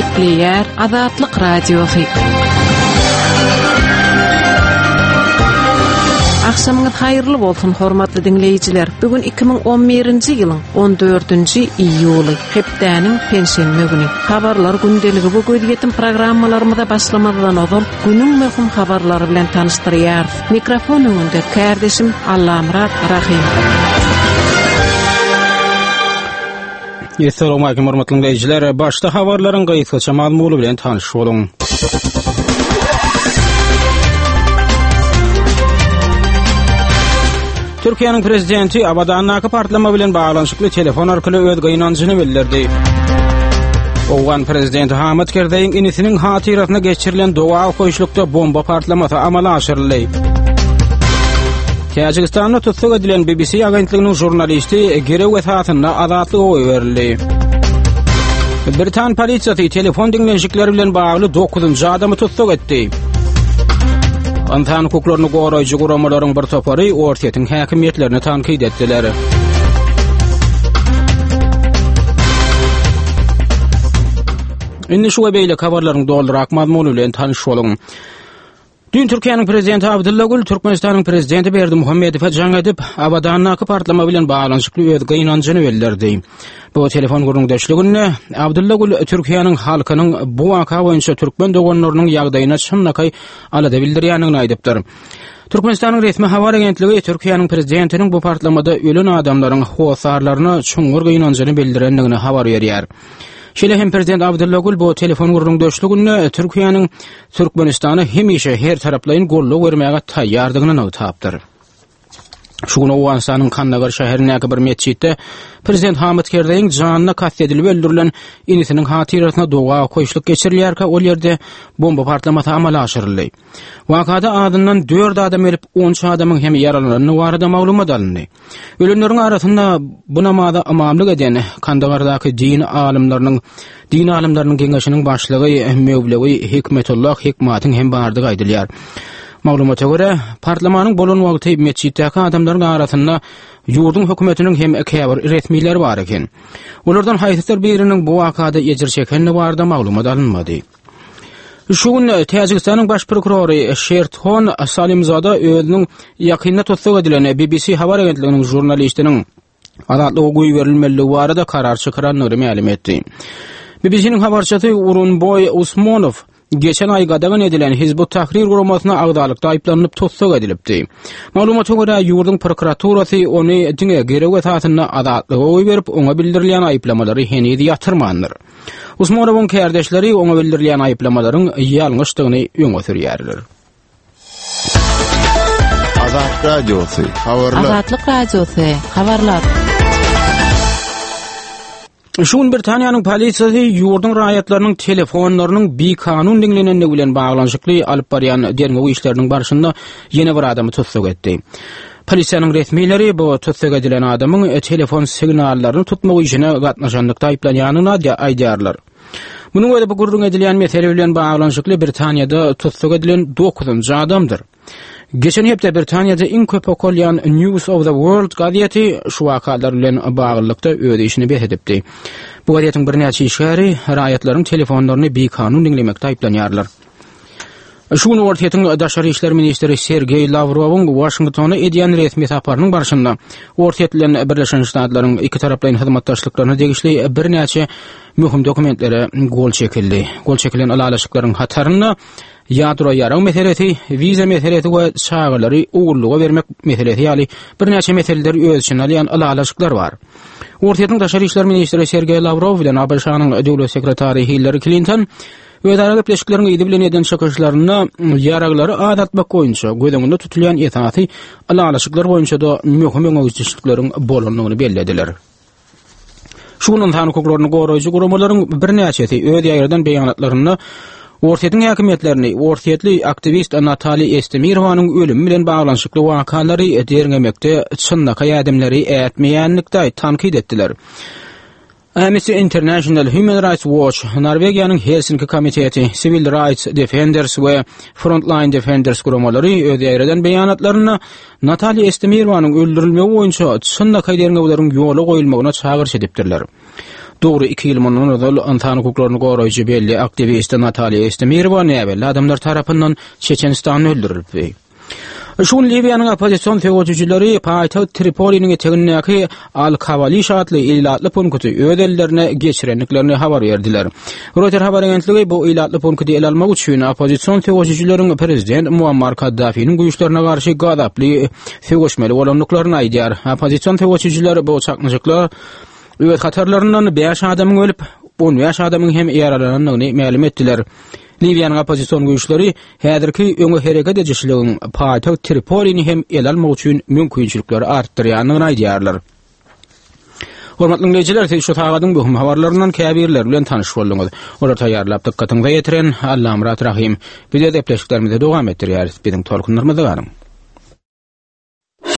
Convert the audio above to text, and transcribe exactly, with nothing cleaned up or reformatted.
Gepleyer Azatlyk Radiosu. Akşamınız hayırlı bolsun hormatly dinleyijiler. Bugün iki bin on birinji ýylyň on dördünji iýuly, hepdäniň pensiýa güni. Habarlar gündeligi bu göýdüň programmalarymyza başlamadan oňol günüň möhüm habarlary bilen tanıştyrýar. Mikrofon öňünde kardeşim Allamrat Rahim. Assalamu alaykum hormatly dinleyijiler. Başda habarlaryň gaýtgaça maglumaty bilen tanyş boluň. Türkiýanyň prezidenti Abadannaky partlama bilen baglanyşykly telefon arkaly öz gynanjyny bildirdi. Owan prezidenti Hamid Kerdeýiň inisiniň hatyratyna geçirilen doga koýuşlukda bomba partlamasy amala aşyryldy. Täjikistanda tutsak edilen B B C agentliginiň jurnalisti Gerew wesatyna azatlyk oý berildi. Britan polisiýasy telefon dinlenşikleri bilen bagly dokuzunji adamy tutsak etdi. Antan hukuklaryny goraýjy guramalaryň bir topary ortaýatyň häkimiýetlerini tankyd etdiler. Indi şu beýle habarlaryň doldurak mazmuny bilen tanyş boluň. Dün Türkiýanyň prezidenti Abdulla Gül Türkmenistanyň prezidenti Berdimuhammedow jaň edip Abadannaky partlama bilen baglanyşykly öz gynanjyny bildirdi. Bu telefon gurulmaşygynda Abdulla Gül Türkiýanyň halkynyň bu waka boýunça türkmen doganlarynyň ýagdaýyna çynlakay alada bildirýändigini aýdypdyr. Türkmenistanyň resmi habar agentligi Türkiýanyň prezidentiniň bu partlamada ölen adamlaryň howsarlaryny çuňur gynanjyny bildirendigini habar berýär. Şeýle hem prezident Abdulla Gül bu telefon gurulmaşygynda Türkiýanyň Türkmenistany hemişe her taraplaýyn golluk bermäge taýýardygyny tapdyr. Şugun Owensanyň Kannagar şäherindäki bir mesçitde prezident Hamid Kerdeýiň janyna kast edilip öldürilen inisiniň hatyratyna doga koýuşluk geçirilýärkä ol ýerde bomba partlamasy amala aşyryldy. Wakada adyndan dört adam ölüp on adamyň hem ýaralanyny barada maglumat alındy. Ölenleriň arasynda bu namada amamlyk eden Kandagardaky din alimläriniň din alimläriniň geňeşiniň başlygy Mevlevi Hikmetullah Hikmatyň hem bardygy aýdylýar. Maglumata göre parlamanyň bolan wagty mesçitdäki adamlaryň arasynda ýurdun hökümetiniň hem käbir resmiýetleri bar eken. Olardan haýsyslar biriniň bu wakada ejir çekenini barda maglumat alınmady. Şuň Täjikistanyň baş prokurory Sherton Salimzada özüniň ýakynda tutsak edilen B B C habar agentliginiň jurnalistiniň azatlygy goýup berilmeligi barada karar çykaranyny ma'lum etdi. B B C'niň habarçysy Urunboy Usmonov geçen ay gadagan edilen Hizbut Tahrir guramasyna agdalykda aýplanyp tutsak edilipdi. Maglumata görä ýurdun prokuraturasy ony diňe Gerew wesatyna azatlyk oý berip oňa bildirilýän aýplamalary henüz ýatyrmandyr. Usmonowyň kardeşleri oňa bildirilýän aýplamalaryň ýalňyşdygyny öňe sürýärler. Azatlyk Radiosu habarlar. Azatlyk Radiosu habarlar. Şuň Britaniýanyň polisiýasy ýurdun raýatlarynyň telefonlarynyň bekanun dinlenenligi bilen baglanyşykly alyp barýan derňew işleriniň barşynda ýene bir adamy tutsak etdi. Polisiýanyň resmiýetleri bu tutsak edilen adamyň telefon signallaryny tutmak işine gatnaşanlykda aýplanýanyna aýdýarlar. Munyň öňde bu gurrun edilen mesele bilen baglanyşykly Britaniýada tutsak edilen dokuzunji adamdyr. Geçen hepde Britaniýada iň köp okulýan News of the World gazieti şu wakalar bilen baglykda öz işini beredipdi. Bu gazetin bir näçe işgäri raýatlaryň telefonlaryny bekanun dinlemekde aýplanýarlar. Şuň ortaýatyň daşary işler ministri Sergey Lavrowyň Washingtona edýän resmi saparynyň barşynda ortaýatylan Birleşen Ştatlaryň iki taraplaryň hyzmatdaşlyklaryna degişli bir näçe möhüm dokumentlere gol çekildi. Gol çekilen alalaşyklaryň hataryna ýadro ýaraň meselesi, wiza meselesi we çağlary uğurluğa bermek meselesi ýaly bir näçe meseleler öz içine alýan alalaşyklar bar. Ortaýatyň daşary işler ministri Sergey Lavrov bilen A B Ş'nyň döwlet sekretary Hillary Clinton Ödara gepleşiklerini ýedi bilen eden şakaşlaryna ýaraglary adatmak boýunça gödüňinde tutulýan ýetaty alalaşyklar boýunça da möhüm öňüçlükleriň bolanyny bellediler. Şunun tany hukuklaryny goraýjy guramalaryň bir näçesi öz ýerden beýanatlaryny ortaýatyň häkimiýetlerini, ortaýatly aktivist Natali Estemirowanyň ölümi bilen baglanyşykly wakalary derňemekde çynlaka ýardamlary ätmeýänlikde tankyd etdiler. Amnesty International, Human Rights Watch, Norvegiýanyň Helsinki komiteti, Civil Rights Defenders we Frontline Defenders guramalary öz ýerden beýanatlaryna Natali Estemirowanyň öldürilmegi boýunça çynlaka derňewlerin ýola goýulmagyna çağırış edipdirler. Doğru iki yıl mundan ödül insan hukuklaryny goraýjy belli aktivist Nataliya Estemirova adamlar tarapyndan Çeçenistan'da öldürildi. Şun Libyanyň opozisiýon tegoçujylary paýtagy Tripoliniň etegindäki Al-Kavaliş adly ilatly punkty öz ellerine geçirenliklerini habar berdiler. Reuters habar agentligi bu ilatly punkty ele almak üçin opozisiýon tegoçujylaryň prezident Muammar Kaddafiň güýçlerine garşy gadaply fegoşmeli bolanlyklaryny aýdýar. Opozisiýon tegoçujylary bu çakmyjyklar öwet hatarlaryndan beş adamyň ölüp, on beş adamyň hem ýaralanyny ma'lum etdiler. Libyanyň opozisiýon güýçleri häzirki öňe hereket edişligiň paýtagy Tripolini hem ele almak üçin mümkinçilikleri artdyrýanyny aýdýarlar. Hormatly dinleýijiler, şu tagadyň bu habarlaryndan käbirler bilen tanyş bolduňyz. Olar taýýarlap dykkatyňyza ýetiren Allam Rahim. Biz de depleşiklerimize dowam etdirýäris. Biziň tolkunlarymyza garyn.